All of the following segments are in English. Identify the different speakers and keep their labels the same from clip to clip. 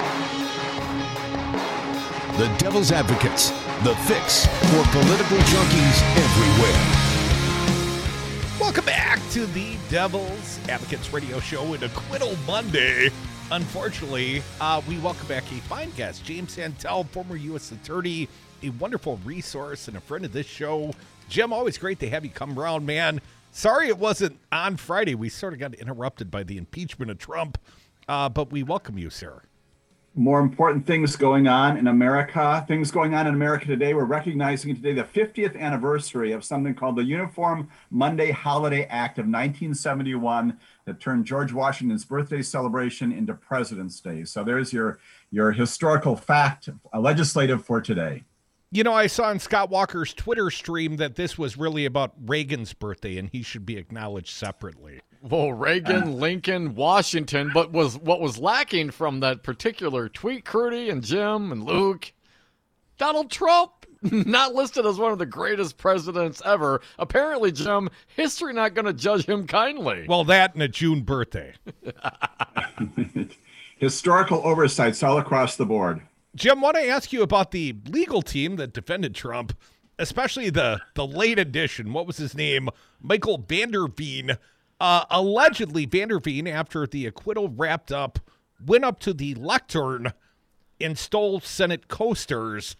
Speaker 1: The Devil's Advocates, the fix for political junkies everywhere.
Speaker 2: Welcome back to the Devil's Advocates radio show and Acquittal Monday. Unfortunately, we welcome back a fine guest, James Santel, former U.S. attorney, a wonderful resource and a friend of this show. Jim, always great to have you come around, man. Sorry it wasn't on Friday. We sort of got interrupted by the impeachment of Trump, but we welcome you, sir.
Speaker 3: More important things going on in America. Things going on in America today. We're recognizing today the 50th anniversary of something called the Uniform Monday Holiday Act of 1971 that turned George Washington's birthday celebration into President's Day. So there's your historical fact, legislative for today.
Speaker 2: You know, I saw on Scott Walker's Twitter stream that this was really about Reagan's birthday, and he should be acknowledged separately.
Speaker 4: Well, Reagan, Lincoln, Washington, but what was lacking from that particular tweet, Crudy and Jim and Luke, Donald Trump, not listed as one of the greatest presidents ever. Apparently, Jim, history not going to judge him kindly.
Speaker 2: Well, that and a June birthday.
Speaker 3: Historical oversights all across the board.
Speaker 2: Jim, I want to ask you about the legal team that defended Trump, especially the late edition. What was his name? Michael Vanderveen. Allegedly, Vanderveen, after the acquittal wrapped up, went up to the lectern and stole Senate coasters.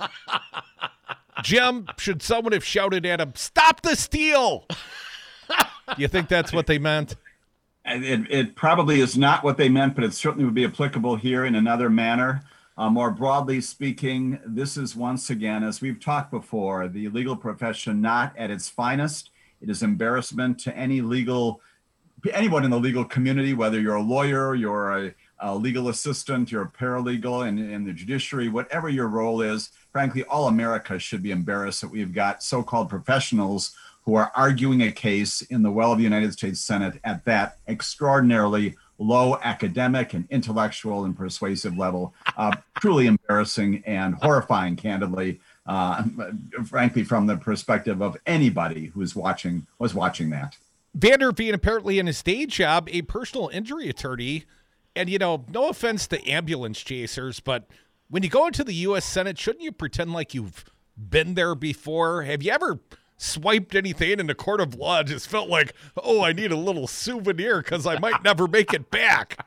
Speaker 2: Jim, should someone have shouted at him, "Stop the steal"? Do you think that's what they meant?
Speaker 3: It probably is not what they meant, but it certainly would be applicable here in another manner. More broadly speaking, this is once again, as we've talked before, the legal profession not at its finest. It is embarrassment to anyone in the legal community, whether you're a lawyer, you're a legal assistant, you're a paralegal in the judiciary, whatever your role is. Frankly, all America should be embarrassed that we've got so-called professionals who are arguing a case in the well of the United States Senate at that extraordinarily low academic and intellectual and persuasive level. Truly embarrassing and horrifying, candidly. Frankly, from the perspective of anybody who was watching that.
Speaker 2: Vanderveen, apparently in his day job, a personal injury attorney. And, you know, no offense to ambulance chasers, but when you go into the U.S. Senate, shouldn't you pretend like you've been there before? Have you ever swiped anything in a court of law? Just felt like, oh, I need a little souvenir because I might never make it back.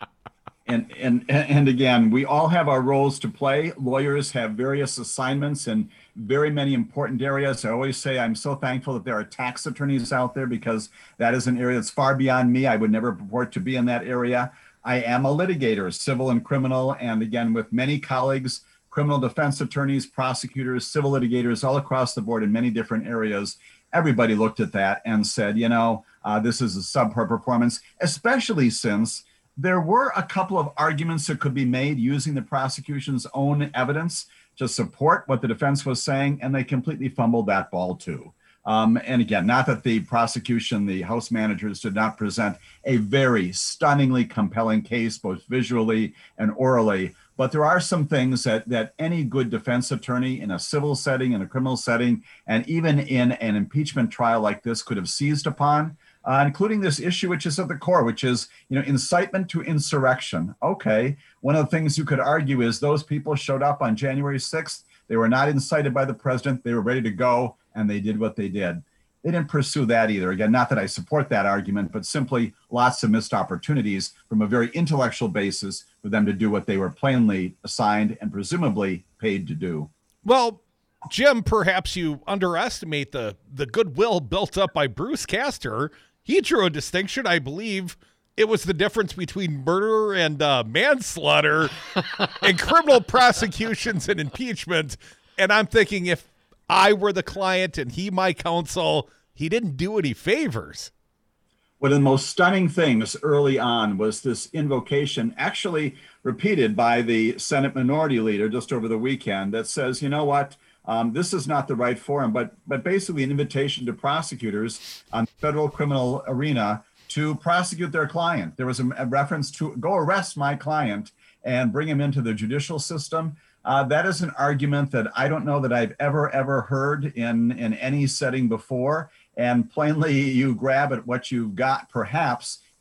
Speaker 3: And again, we all have our roles to play. Lawyers have various assignments in very many important areas. I always say I'm so thankful that there are tax attorneys out there because that is an area that's far beyond me. I would never purport to be in that area. I am a litigator, civil and criminal, and again, with many colleagues, criminal defense attorneys, prosecutors, civil litigators all across the board in many different areas. Everybody looked at that and said, this is a subpar performance, especially since there were a couple of arguments that could be made using the prosecution's own evidence to support what the defense was saying, and they completely fumbled that ball too. And again, not that the prosecution, the House managers did not present a very stunningly compelling case, both visually and orally, but there are some things that any good defense attorney in a civil setting, in a criminal setting, and even in an impeachment trial like this could have seized upon. Including this issue, which is at the core, which is, incitement to insurrection. Okay, one of the things you could argue is those people showed up on January 6th. They were not incited by the president. They were ready to go, and they did what they did. They didn't pursue that either. Again, not that I support that argument, but simply lots of missed opportunities from a very intellectual basis for them to do what they were plainly assigned and presumably paid to do.
Speaker 2: Well, Jim, perhaps you underestimate the goodwill built up by Bruce Castor. He drew a distinction. I believe it was the difference between murder and manslaughter and criminal prosecutions and impeachment. And I'm thinking if I were the client and he my counsel, he didn't do any favors.
Speaker 3: One of the most stunning things early on was this invocation, actually repeated by the Senate Minority Leader just over the weekend, that says, you know what? This is not the right forum, but basically an invitation to prosecutors on the federal criminal arena to prosecute their client. There was a reference to go arrest my client and bring him into the judicial system. That is an argument that I don't know that I've ever heard in any setting before. And plainly, you grab at what you've got, perhaps,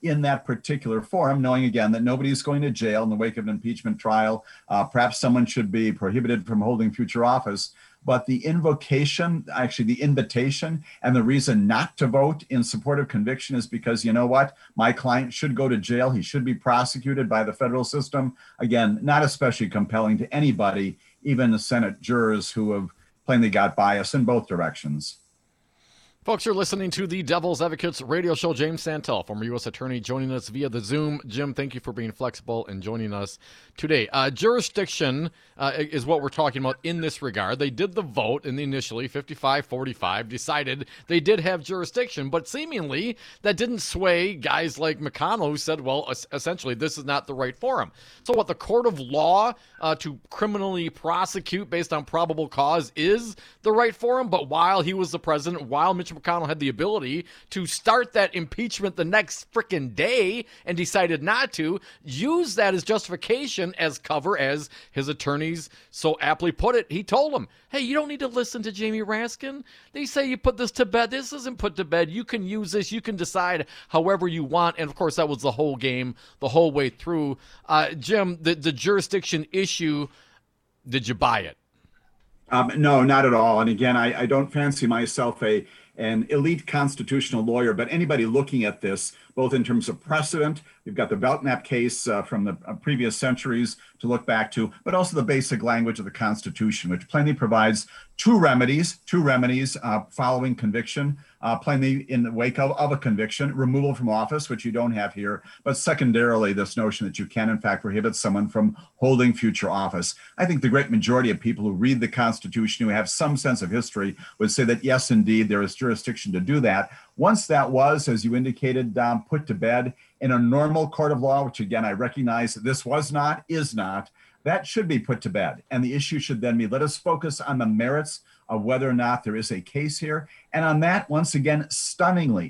Speaker 3: in that particular forum, knowing again that nobody's going to jail in the wake of an impeachment trial. Perhaps someone should be prohibited from holding future office. But the invitation and the reason not to vote in support of conviction is because, you know what, my client should go to jail. He should be prosecuted by the federal system. Again, not especially compelling to anybody, even the Senate jurors who have plainly got bias in both directions.
Speaker 4: Folks, you're listening to the Devil's Advocates radio show. James Santel, former U.S. attorney, joining us via the Zoom. Jim, thank you for being flexible and joining us today. Jurisdiction is what we're talking about in this regard. They did the vote, and initially 55-45 decided they did have jurisdiction, but seemingly that didn't sway guys like McConnell, who said, well, essentially this is not the right forum. So what, the court of law to criminally prosecute based on probable cause is the right forum, but while he was the president, while Mitch McConnell had the ability to start that impeachment the next frickin' day and decided not to, use that as justification, as cover, as his attorneys so aptly put it. He told them, hey, you don't need to listen to Jamie Raskin. They say you put this to bed. This isn't put to bed. You can use this. You can decide however you want. And, of course, that was the whole game the whole way through. Jim, the jurisdiction issue, did you buy it?
Speaker 3: No, not at all. And again, I don't fancy myself an elite constitutional lawyer, but anybody looking at this, both in terms of precedent, we've got the Belknap case from the previous centuries to look back to, but also the basic language of the Constitution, which plainly provides two remedies following conviction, plainly in the wake of a conviction, removal from office, which you don't have here, but secondarily, this notion that you can, in fact, prohibit someone from holding future office. I think the great majority of people who read the Constitution, who have some sense of history, would say that, yes, indeed, there is jurisdiction to do that. Once that was, as you indicated, put to bed in a normal court of law, which again, I recognize that this is not, that should be put to bed. And the issue should then be, let us focus on the merits of whether or not there is a case here. And on that, once again, stunningly,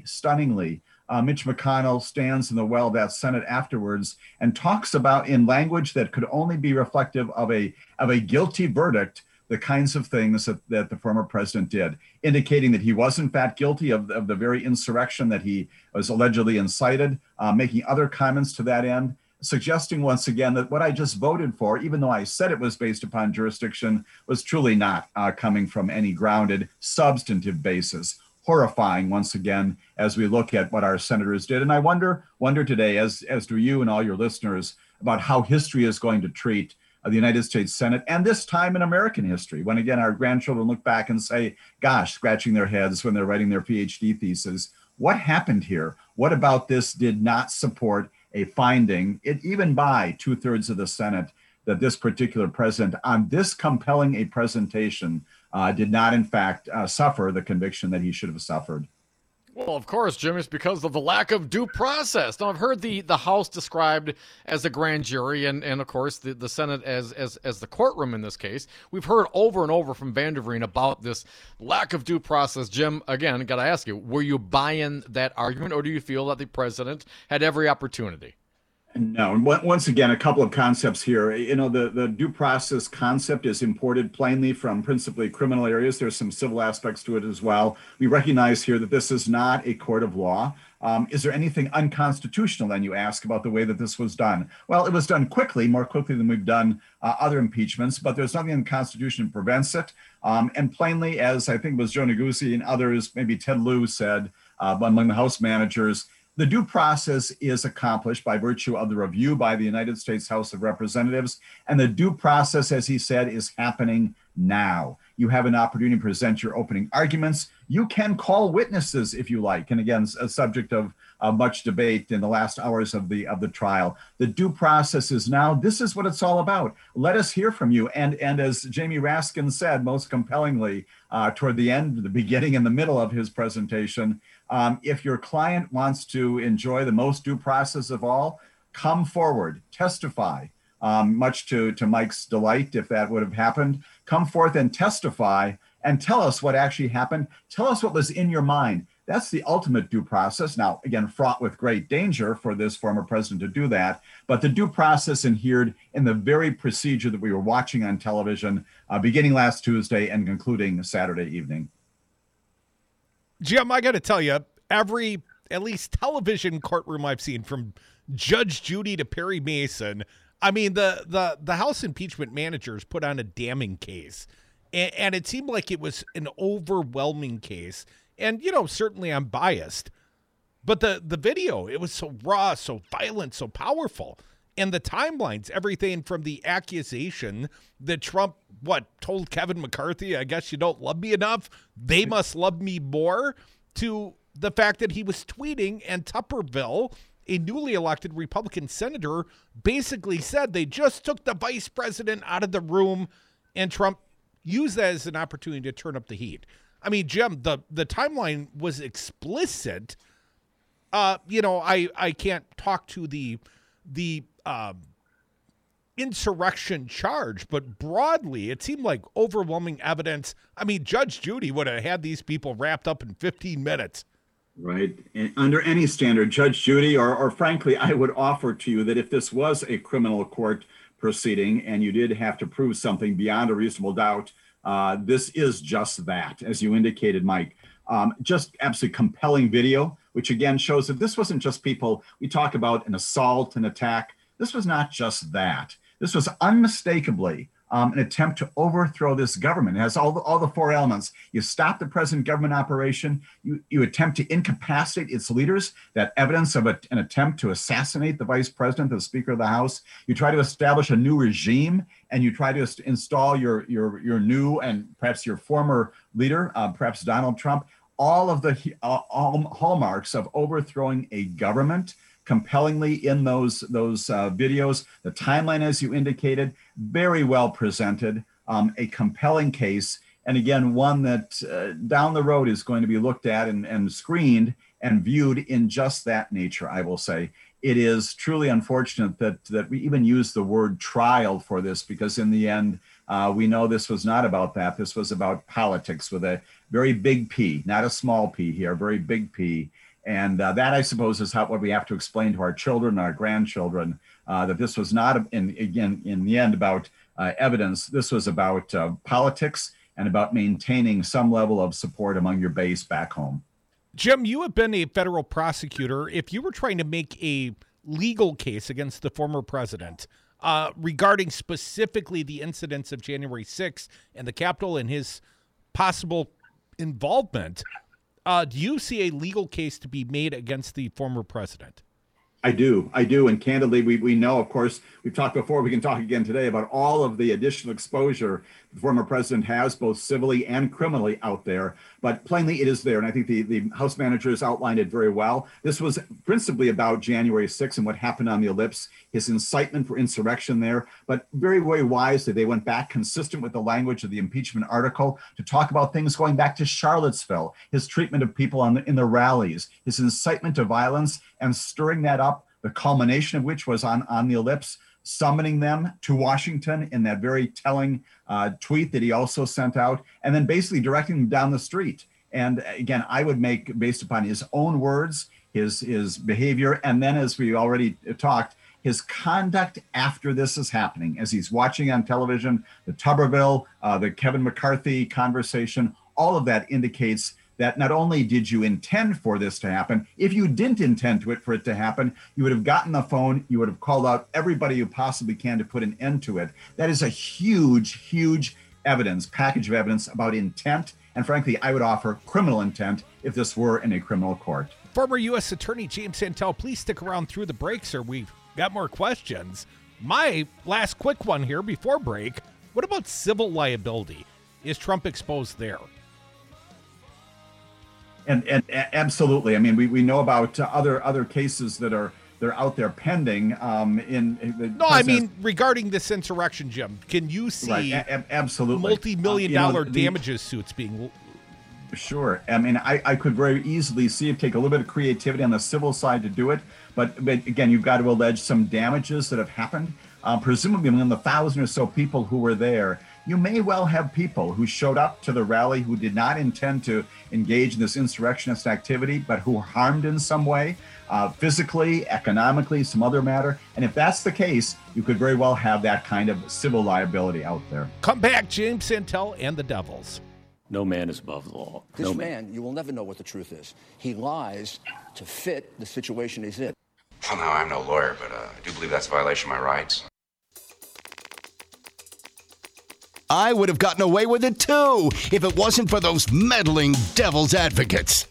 Speaker 3: Mitch McConnell stands in the well of that Senate afterwards and talks about, in language that could only be reflective of a guilty verdict, the kinds of things that the former president did, indicating that he was in fact guilty of the very insurrection that he was allegedly incited, making other comments to that end, suggesting once again that what I just voted for, even though I said it was based upon jurisdiction, was truly not coming from any grounded substantive basis. Horrifying once again as we look at what our senators did. And I wonder today, as do you and all your listeners, about how history is going to treat the United States Senate, and this time in American history, when again our grandchildren look back and say, gosh, scratching their heads when they're writing their PhD thesis, what happened here? What about this did not support a finding, even by 2/3 of the Senate, that this particular president, on this compelling a presentation, did not in fact suffer the conviction that he should have suffered?
Speaker 4: Well, of course, Jim, it's because of the lack of due process. Now, I've heard the House described as a grand jury and of course, the Senate as the courtroom in this case. We've heard over and over from Van der Veen about this lack of due process. Jim, again, got to ask you, were you buying that argument, or do you feel that the president had every opportunity?
Speaker 3: No. And once again, a couple of concepts here. You know, the due process concept is imported plainly from principally criminal areas. There's some civil aspects to it as well. We recognize here that this is not a court of law. Is there anything unconstitutional, then, you ask, about the way that this was done? Well, it was done quickly, more quickly than we've done other impeachments, but there's nothing in the Constitution that prevents it. And plainly, as I think it was Joe Negussi and others, maybe Ted Lieu said among the House managers, the due process is accomplished by virtue of the review by the United States House of Representatives. And the due process, as he said, is happening now. You have an opportunity to present your opening arguments. You can call witnesses if you like. And again, a subject of much debate in the last hours of the trial. The due process is now. This is what it's all about. Let us hear from you. And as Jamie Raskin said most compellingly toward the end, the beginning and the middle of his presentation, if your client wants to enjoy the most due process of all, come forward, testify. Much to Mike's delight, if that would have happened, come forth and testify and tell us what actually happened. Tell us what was in your mind. That's the ultimate due process. Now, again, fraught with great danger for this former president to do that. But the due process adhered in the very procedure that we were watching on television beginning last Tuesday and concluding Saturday evening.
Speaker 2: Jim, I got to tell you, every at least television courtroom I've seen, from Judge Judy to Perry Mason. I mean, the House impeachment managers put on a damning case, and it seemed like it was an overwhelming case. And, certainly I'm biased, but the video, it was so raw, so violent, so powerful. And the timelines, everything from the accusation that Trump, told Kevin McCarthy, I guess you don't love me enough, they must love me more, to the fact that he was tweeting, and Tuberville, a newly elected Republican senator, basically said they just took the vice president out of the room, and Trump used that as an opportunity to turn up the heat. I mean, Jim, the timeline was explicit. I can't talk to the insurrection charge, but broadly, it seemed like overwhelming evidence. I mean, Judge Judy would have had these people wrapped up in 15 minutes.
Speaker 3: Right. And under any standard, Judge Judy, or frankly, I would offer to you that if this was a criminal court proceeding and you did have to prove something beyond a reasonable doubt, this is just that, as you indicated, Mike. Just absolutely compelling video, which again shows that this wasn't just people. We talk about an assault, an attack. This was not just that. This was unmistakably an attempt to overthrow this government. It has all the four elements. You stop the present government operation. You attempt to incapacitate its leaders. That evidence of an attempt to assassinate the vice president, the Speaker of the House. You try to establish a new regime, and you try to install your new and perhaps your former leader, perhaps Donald Trump. All of the hallmarks of overthrowing a government. Compellingly in those videos, the timeline, as you indicated, very well presented, a compelling case, and again, one that down the road is going to be looked at and screened and viewed in just that nature. I will say it is truly unfortunate that we even use the word trial for this, because in the end, we know this was not about that. This was about politics with a very big P, not a small p here, a very big P. And that, I suppose, is what we have to explain to our children, our grandchildren, that this was not, in the end, about evidence. This was about politics and about maintaining some level of support among your base back home.
Speaker 2: Jim, you have been a federal prosecutor. If you were trying to make a legal case against the former president regarding specifically the incidents of January 6th and the Capitol and his possible involvement, do you see a legal case to be made against the former president?
Speaker 3: I do. And candidly, we know, of course, we've talked before, we can talk again today about all of the additional exposure the former president has, both civilly and criminally out there. But plainly, it is there. And I think the House managers outlined it very well. This was principally about January 6th and what happened on the ellipse, his incitement for insurrection there. But very, very wisely, they went back, consistent with the language of the impeachment article, to talk about things going back to Charlottesville, his treatment of people in the rallies, his incitement to violence, and stirring that up, the culmination of which was on the ellipse, summoning them to Washington in that very telling tweet that he also sent out, and then basically directing them down the street. And again, I would make, based upon his own words, his behavior, and then, as we already talked, his conduct after this is happening, as he's watching on television, the Tuberville, the Kevin McCarthy conversation, all of that indicates that not only did you intend for this to happen, if you didn't intend for it to happen, you would have gotten the phone, you would have called out everybody you possibly can to put an end to it. That is a huge, huge package of evidence about intent. And frankly, I would offer criminal intent if this were in a criminal court.
Speaker 2: Former U.S. Attorney James Santel, please stick around through the break, sir. We've got more questions. My last quick one here before break, what about civil liability? Is Trump exposed there?
Speaker 3: And absolutely. I mean, we know about other cases that are out there pending.
Speaker 2: I mean, regarding this insurrection, Jim, can you see
Speaker 3: absolutely
Speaker 2: multi-million-dollar damages suits being?
Speaker 3: Sure. I mean, I could very easily see it take a little bit of creativity on the civil side to do it, but again, you've got to allege some damages that have happened. Presumably, among the 1,000 or so people who were there, you may well have people who showed up to the rally who did not intend to engage in this insurrectionist activity, but who were harmed in some way, physically, economically, some other matter. And if that's the case, you could very well have that kind of civil liability out there.
Speaker 2: Come back, James Santel and the Devils.
Speaker 5: No man is above the law.
Speaker 6: This man, you will never know what the truth is. He lies to fit the situation he's in.
Speaker 7: Well, now, I'm no lawyer, but I do believe that's a violation of my rights.
Speaker 1: I would have gotten away with it too if it wasn't for those meddling devil's advocates.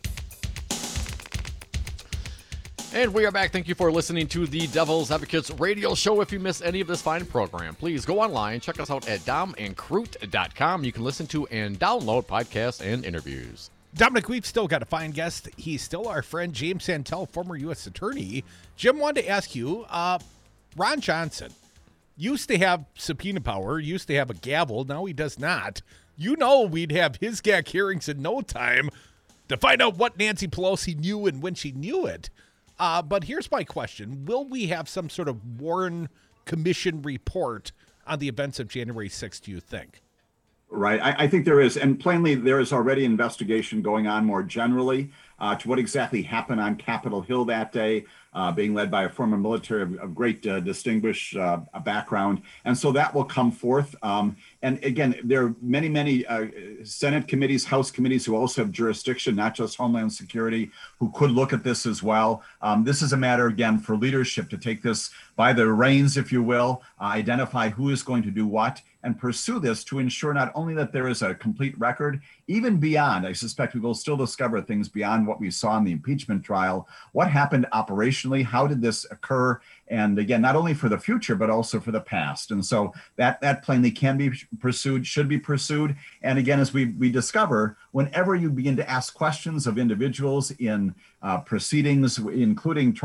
Speaker 4: And we are back. Thank you for listening to the Devil's Advocates radio show. If you miss any of this fine program, please go online. Check us out at domandcroot.com. You can listen to and download podcasts and interviews.
Speaker 2: Dominic, we've still got a fine guest. He's still our friend, James Santel, former U.S. Attorney. Jim wanted to ask you, Ron Johnson used to have subpoena power, used to have a gavel. Now he does not. You know we'd have his GAC hearings in no time to find out what Nancy Pelosi knew and when she knew it. But here's my question. Will we have some sort of Warren Commission report on the events of January 6th, do you think?
Speaker 3: Right. I think there is. And plainly, there is already investigation going on more generally to what exactly happened on Capitol Hill that day, being led by a former military of great distinguished background. And so that will come forth. And again, there are many Senate committees, House committees who also have jurisdiction, not just Homeland Security, who could look at this as well. This is a matter, again, for leadership to take this by the reins, if you will, identify who is going to do what, and pursue this to ensure not only that there is a complete record, even beyond, I suspect we will still discover things beyond what we saw in the impeachment trial. What happened operationally? How did this occur? And again, not only for the future, but also for the past. And so that plainly can be pursued, should be pursued. And again, as we discover, whenever you begin to ask questions of individuals in proceedings, including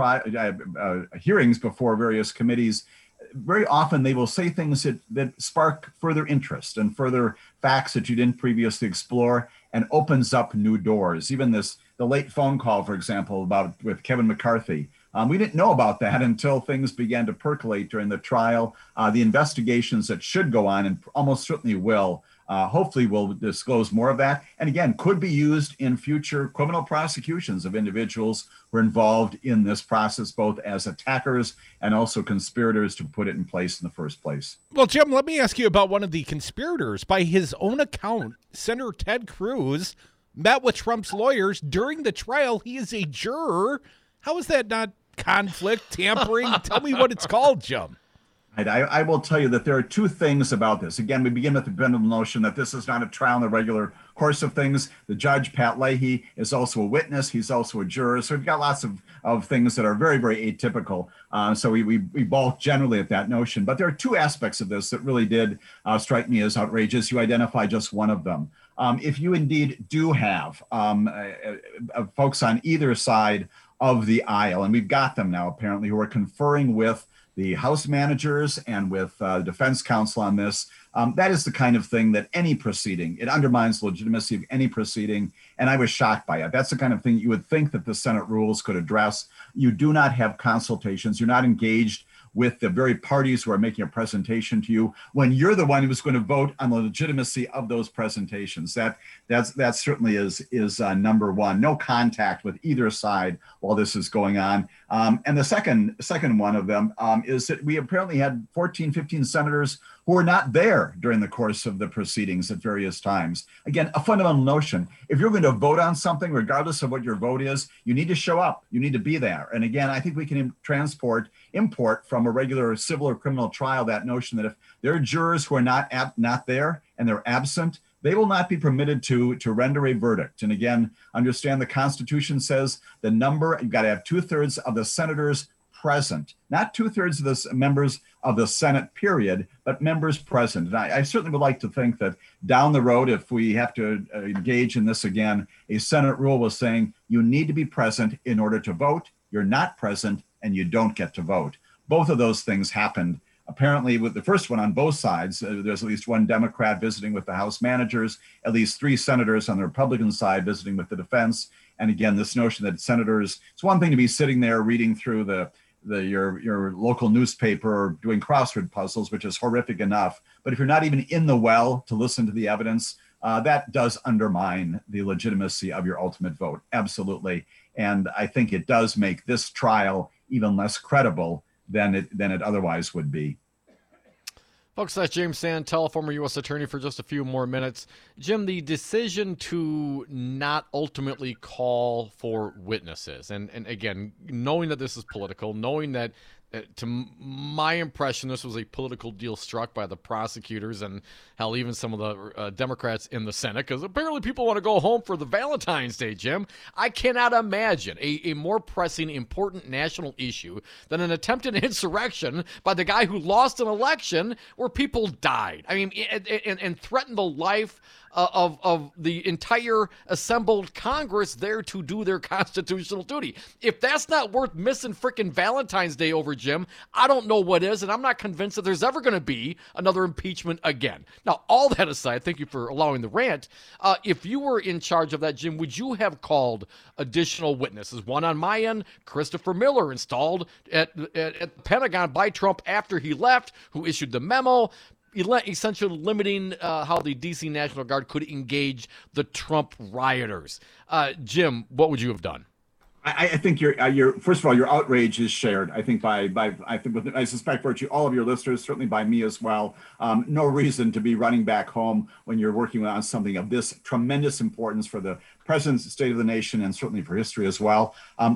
Speaker 3: hearings before various committees, very often they will say things that spark further interest and further facts that you didn't previously explore, and opens up new doors. Even the late phone call, for example, with Kevin McCarthy. We didn't know about that until things began to percolate during the trial. The investigations that should go on, and almost certainly will, hopefully will disclose more of that. And again, could be used in future criminal prosecutions of individuals who are involved in this process, both as attackers and also conspirators to put it in place in the first place.
Speaker 2: Well, Jim, let me ask you about one of the conspirators. By his own account, Senator Ted Cruz met with Trump's lawyers during the trial. He is a juror. How is that not conflict, tampering? Tell me what it's called, Jim.
Speaker 3: I will tell you that there are two things about this. Again, we begin with the general notion that this is not a trial in the regular course of things. The judge, Pat Leahy, is also a witness. He's also a juror. So we've got lots of things that are very, very atypical. So we balk generally at that notion. But there are two aspects of this that really did strike me as outrageous. You identify just one of them. If you indeed do have folks on either side of the aisle, and we've got them now apparently, who are conferring with the House managers and with the defense counsel on this. That is the kind of thing that any proceeding, it undermines the legitimacy of any proceeding. And I was shocked by it. That's the kind of thing you would think that the Senate rules could address. You do not have consultations. You're not engaged with the very parties who are making a presentation to you when you're the one who's going to vote on the legitimacy of those presentations. That certainly is number one. No contact with either side while this is going on. And the second one of them is that we apparently had 14, 15 senators who were not there during the course of the proceedings at various times. Again, a fundamental notion. If you're going to vote on something, regardless of what your vote is, you need to show up. You need to be there. And again, I think we can import from a regular civil or criminal trial that notion that if there are jurors who are not there and they're absent, they will not be permitted to render a verdict. And again, understand the Constitution says the number, you've got to have 2/3 of the senators present, not 2/3 of the members of the Senate, period, but members present. And I certainly would like to think that down the road, if we have to engage in this again, a Senate rule was saying you need to be present in order to vote. You're not present and you don't get to vote. Both of those things happened. Apparently, with the first one on both sides, there's at least one Democrat visiting with the House managers, at least 3 senators on the Republican side visiting with the defense. And again, this notion that senators, it's one thing to be sitting there reading through your local newspaper or doing crossword puzzles, which is horrific enough. But if you're not even in the well to listen to the evidence, that does undermine the legitimacy of your ultimate vote. Absolutely. And I think it does make this trial even less credible than it otherwise would be.
Speaker 4: Folks, that's James Santel, former U.S. Attorney, for just a few more minutes. Jim, the decision to not ultimately call for witnesses, and again, knowing that this is political, knowing that to my impression, this was a political deal struck by the prosecutors and hell, even some of the Democrats in the Senate, because apparently people want to go home for the Valentine's Day, Jim. I cannot imagine a more pressing, important national issue than an attempted insurrection by the guy who lost an election where people died. I mean, and threatened the life of the entire assembled Congress there to do their constitutional duty. If that's not worth missing frickin' Valentine's Day over, Jim, I don't know what is, and I'm not convinced that there's ever going to be another impeachment again. Now, all that aside, thank you for allowing the rant. If you were in charge of that, Jim, would you have called additional witnesses? One on my end, Christopher Miller, installed at the Pentagon by Trump after he left, who issued the memo, essentially limiting how the D.C. National Guard could engage the Trump rioters. Jim, what would you have done?
Speaker 3: I think your first of all, your outrage is shared. I think I suspect virtually all of your listeners, certainly by me as well. No reason to be running back home when you're working on something of this tremendous importance for the president's the state of the nation and certainly for history as well.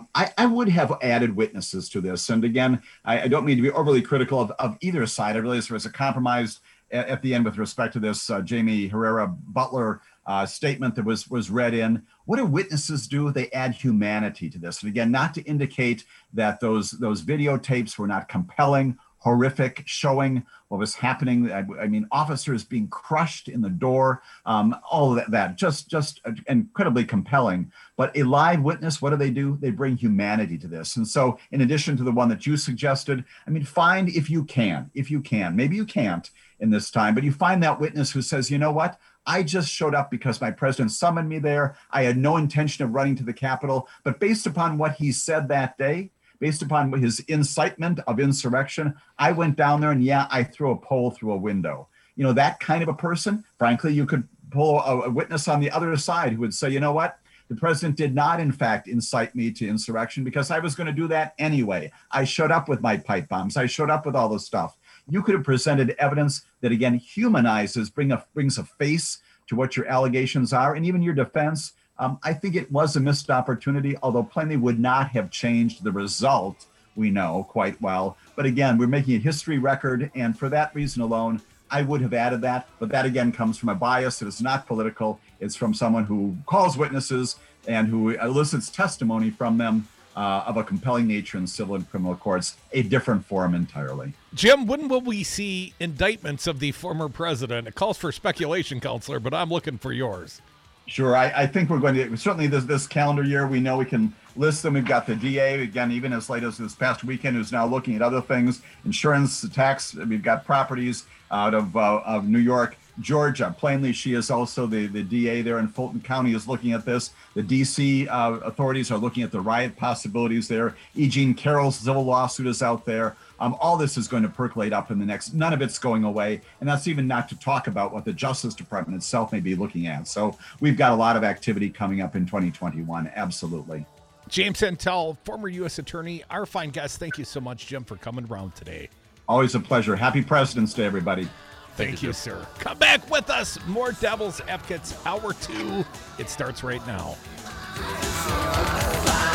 Speaker 3: I would have added witnesses to this. And again, I don't mean to be overly critical of either side. I realize there was a compromise at the end with respect to this Jamie Herrera Butler statement that was read in. What do witnesses do? They add humanity to this. And again, not to indicate that those videotapes were not compelling, horrific, showing what was happening. I mean, officers being crushed in the door, all of that, just incredibly compelling. But a live witness, what do? They bring humanity to this. And so in addition to the one that you suggested, I mean, find if you can, maybe you can't in this time, but you find that witness who says, you know what? I just showed up because my president summoned me there. I had no intention of running to the Capitol, but based upon what he said that day, based upon his incitement of insurrection, I went down there and I threw a pole through a window. You know, that kind of a person, frankly, you could pull a witness on the other side who would say, you know what? The president did not, in fact, incite me to insurrection because I was going to do that anyway. I showed up with my pipe bombs. I showed up with all this stuff. You could have presented evidence that, again, humanizes, brings a face to what your allegations are, and even your defense. I think it was a missed opportunity, although plainly would not have changed the result, we know quite well. But again, we're making a history record, and for that reason alone, I would have added that. But that, again, comes from a bias that is not political. It's from someone who calls witnesses and who elicits testimony from them of a compelling nature in civil and criminal courts, a different forum entirely.
Speaker 2: Jim, when will we see indictments of the former president? It calls for speculation, Counselor, but I'm looking for yours.
Speaker 3: Sure. I think we're going to, certainly this calendar year, we know we can list them. We've got the DA, again, even as late as this past weekend, who's now looking at other things, insurance, tax. We've got properties out of New York. Georgia, plainly, she is also the DA there in Fulton County is looking at this. The D.C. Authorities are looking at the riot possibilities there. E. Jean Carroll's civil lawsuit is out there. All this is going to percolate up in the next, none of it's going away. And that's even not to talk about what the Justice Department itself may be looking at. So we've got a lot of activity coming up in 2021. Absolutely.
Speaker 2: James Santel, former U.S. Attorney, our fine guest. Thank you so much, Jim, for coming around today.
Speaker 3: Always a pleasure. Happy President's Day, everybody.
Speaker 2: Thank you, sir. Come back with us. More Devil's Advocates, Hour 2. It starts right now.